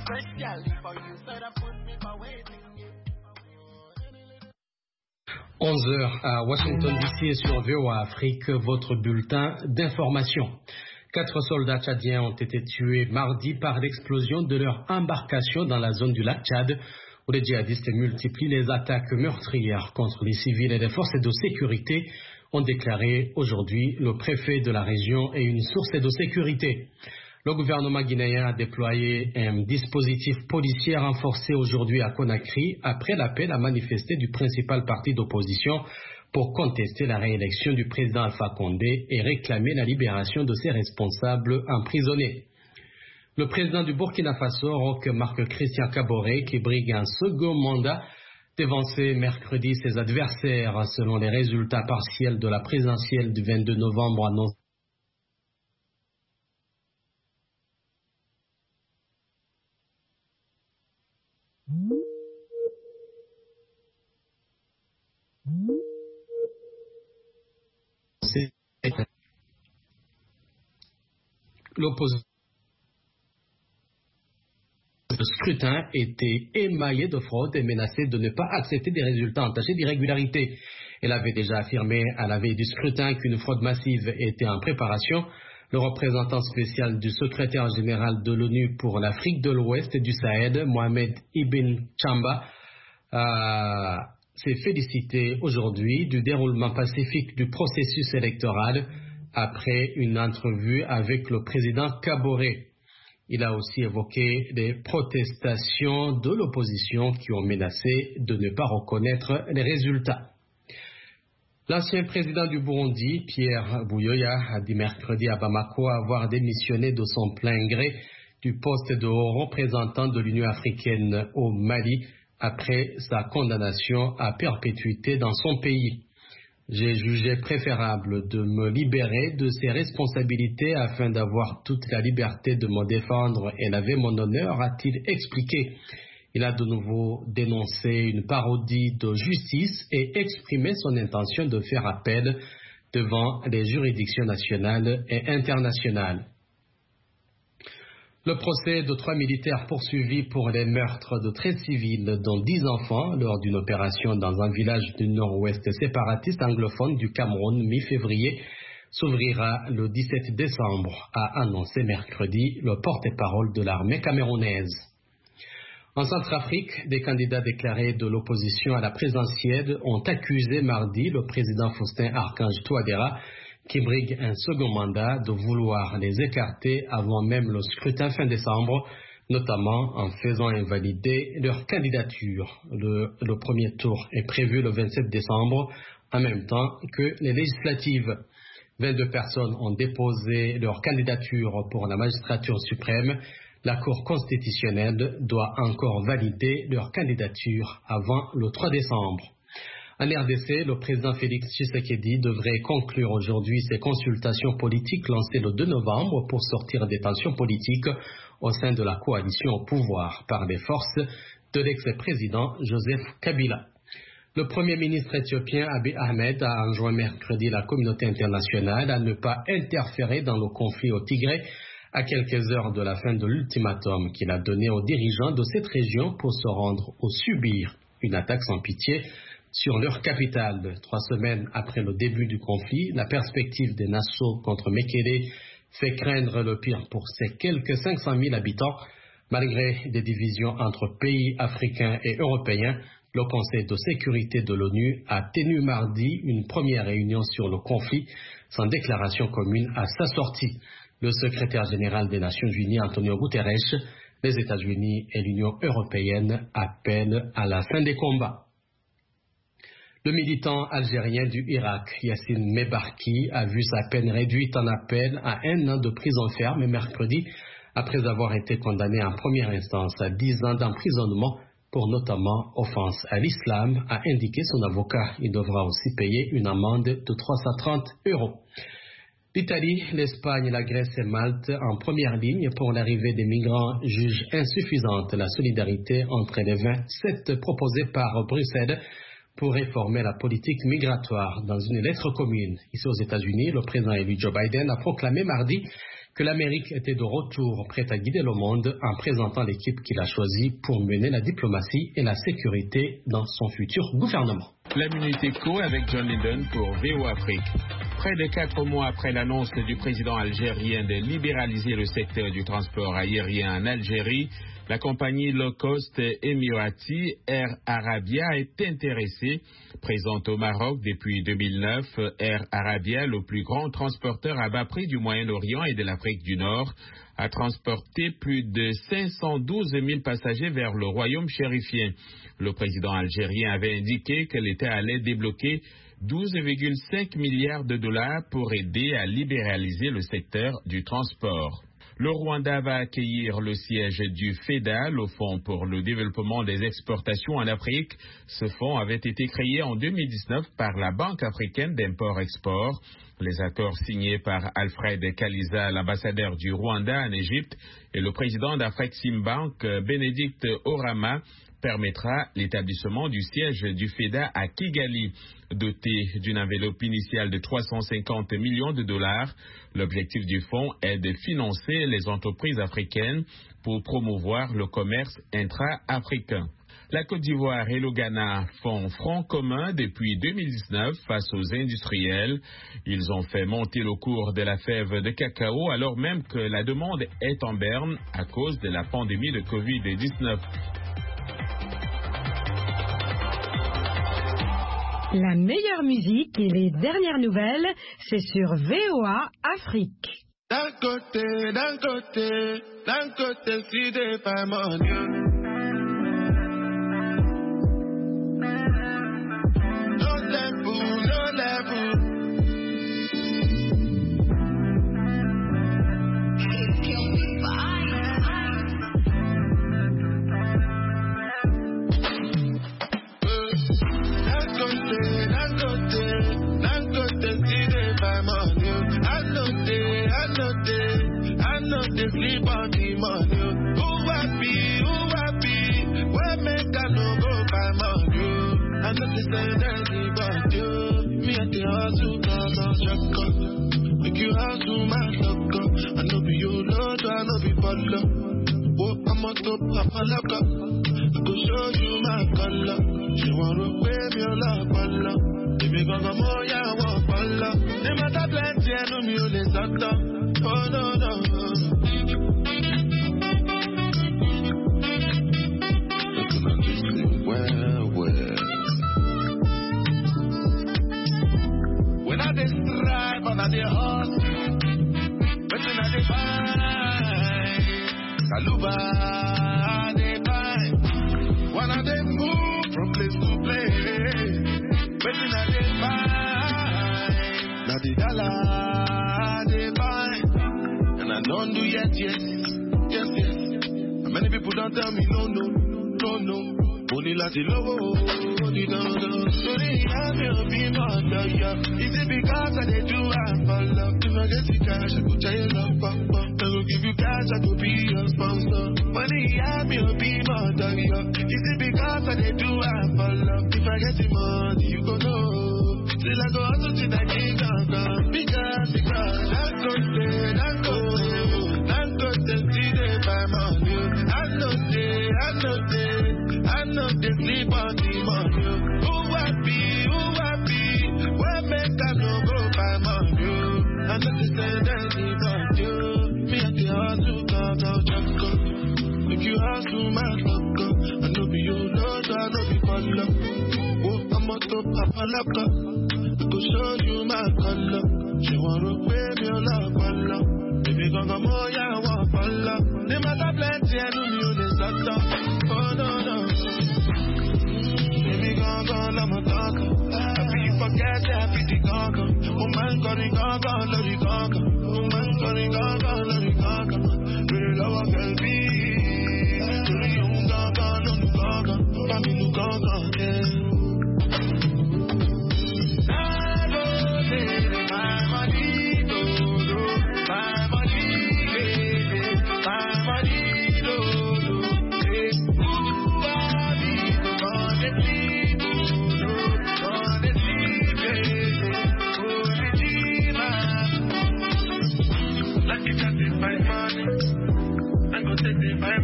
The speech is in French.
11h à Washington DC et sur VOA Afrique, votre bulletin d'information. 4 soldats tchadiens ont été tués mardi par l'explosion de leur embarcation dans la zone du lac Tchad, où les djihadistes multiplient les attaques meurtrières contre les civils et les forces de sécurité, ont déclaré aujourd'hui le préfet de la région et une source de sécurité. Le gouvernement guinéen a déployé un dispositif policier renforcé aujourd'hui à Conakry après l'appel à manifester du principal parti d'opposition pour contester la réélection du président Alpha Condé et réclamer la libération de ses responsables emprisonnés. Le président du Burkina Faso, Roch Marc Christian Kaboré, qui brigue un second mandat, dévançait mercredi ses adversaires selon les résultats partiels de la présidentielle du 22 novembre annoncés. L'opposition. Le scrutin était émaillé de fraude et menacé de ne pas accepter des résultats entachés d'irrégularité. Elle avait déjà affirmé à la veille du scrutin qu'une fraude massive était en préparation. Le représentant spécial du secrétaire général de l'ONU pour l'Afrique de l'Ouest et du Sahel, Mohamed Ibn Chamba, s'est félicité aujourd'hui du déroulement pacifique du processus électoral après une entrevue avec le président Kaboré. Il a aussi évoqué les protestations de l'opposition qui ont menacé de ne pas reconnaître les résultats. L'ancien président du Burundi, Pierre Buyoya, a dit mercredi à Bamako avoir démissionné de son plein gré du poste de haut représentant de l'Union africaine au Mali après sa condamnation à perpétuité dans son pays. J'ai jugé préférable de me libérer de ces responsabilités afin d'avoir toute la liberté de me défendre et laver mon honneur, a-t-il expliqué. Il a de nouveau dénoncé une parodie de justice et exprimé son intention de faire appel devant les juridictions nationales et internationales. Le procès de 3 militaires poursuivis pour les meurtres de 13 civils, dont 10 enfants, lors d'une opération dans un village du nord-ouest séparatiste anglophone du Cameroun mi-février, s'ouvrira le 17 décembre, a annoncé mercredi le porte-parole de l'armée camerounaise. En Centrafrique, des candidats déclarés de l'opposition à la présidentielle ont accusé mardi le président Faustin Archange Touadéra, qui brigue un second mandat, de vouloir les écarter avant même le scrutin fin décembre, notamment en faisant invalider leur candidature. Le premier tour est prévu le 27 décembre, en même temps que les législatives. 22 personnes ont déposé leur candidature pour la magistrature suprême. La Cour constitutionnelle doit encore valider leur candidature avant le 3 décembre. En RDC, le président Félix Tshisekedi devrait conclure aujourd'hui ses consultations politiques lancées le 2 novembre pour sortir des tensions politiques au sein de la coalition au pouvoir par les forces de l'ex-président Joseph Kabila. Le premier ministre éthiopien Abiy Ahmed a enjoint mercredi la communauté internationale à ne pas interférer dans le conflit au Tigré à quelques heures de la fin de l'ultimatum qu'il a donné aux dirigeants de cette région pour se rendre ou subir une attaque sans pitié sur leur capitale. 3 semaines après le début du conflit, la perspective des Nassau contre Mekele fait craindre le pire pour ces quelques 500 000 habitants. Malgré des divisions entre pays africains et européens, le Conseil de sécurité de l'ONU a tenu mardi une première réunion sur le conflit sans déclaration commune à sa sortie. Le secrétaire général des Nations Unies, Antonio Guterres, les États-Unis et l'Union européenne appellent à la fin des combats. Le militant algérien du Irak, Yassine Mebarki, a vu sa peine réduite en appel à 1 an de prison ferme mercredi, après avoir été condamné en première instance à 10 ans d'emprisonnement pour notamment offense à l'islam, a indiqué son avocat. Il devra aussi payer une amende de 330 €. L'Italie, l'Espagne, la Grèce et Malte, en première ligne pour l'arrivée des migrants, jugent insuffisante la solidarité entre les 27 proposée par Bruxelles pour réformer la politique migratoire. Dans une lettre commune, ici aux États-Unis, le président élu Joe Biden a proclamé mardi que l'Amérique était de retour prête à guider le monde en présentant l'équipe qu'il a choisie pour mener la diplomatie et la sécurité dans son futur gouvernement. La Minute Éco avec John Linden pour VOA Afrique. Près de 4 mois après l'annonce du président algérien de libéraliser le secteur du transport aérien en Algérie, la compagnie low-cost émirati Air Arabia est intéressée. Présente au Maroc depuis 2009, Air Arabia, le plus grand transporteur à bas prix du Moyen-Orient et de l'Afrique du Nord, a transporté plus de 512 000 passagers vers le royaume chérifien. Le président algérien avait indiqué que l'État allait débloquer 12,5 milliards de dollars pour aider à libéraliser le secteur du transport. Le Rwanda va accueillir le siège du FEDA, le Fonds pour le développement des exportations en Afrique. Ce fonds avait été créé en 2019 par la Banque africaine d'import-export. Les accords signés par Alfred Kaliza, l'ambassadeur du Rwanda en Égypte, et le président d'Afreximbank, Bénédicte Orama, permettra l'établissement du siège du FEDA à Kigali. Doté d'une enveloppe initiale de 350 millions de dollars, l'objectif du fonds est de financer les entreprises africaines pour promouvoir le commerce intra-africain. La Côte d'Ivoire et le Ghana font front commun depuis 2019 face aux industriels. Ils ont fait monter le cours de la fève de cacao alors même que la demande est en berne à cause de la pandémie de Covid-19. La meilleure musique et les dernières nouvelles, c'est sur VOA Afrique. D'un côté, si des femmes en Dieu. Sleep on the money. Who happy? Where make I no go by money? I know the same as you. Me at the hustle, cause I'm just up. Make you hustle, my sucker. I know be your lord, I know be follow. Oh, I'm on top of a locker. I go show you my color. She wanna pay me a lot, follow. If you gonna more, yeah, I want follow. They matter plenty, I know me only sucker. Oh, no. When I dey strive and I dey hustle, wetin I dey find? Kaluba I dey find. When I dey move from place to place, wetin I dey find? Na the dollar I dey find, and I don't do yet. Yes. And many people don't tell me no. Only láti lówó, only dandan. Torí ìyá mi ò bí mọ̀ lọ́yọ̀. Is it because I dey do am for love? If I get the cash, I go tell you love papa. I go give you cash, I go be your sponsor. Money ìyá mi ò bí mọ̀ lọ́yọ̀. Is it because I dey do am for love? If I get the money, you go know. Till I go hustle till I get down. Because Dangote, see they buy money. I know they sleep on the money. Who happy? Where make I no go by money? I know they send anybody. Me at the hustle, cause I'll just go. If you hustle, my sucker. I know be your lord, I know be follow. Oh, I'm on top of a locker. I go show you my color. She wanna pay me a lot, follow. If you gonna more, yeah, I want follow. They matter plenty, I know.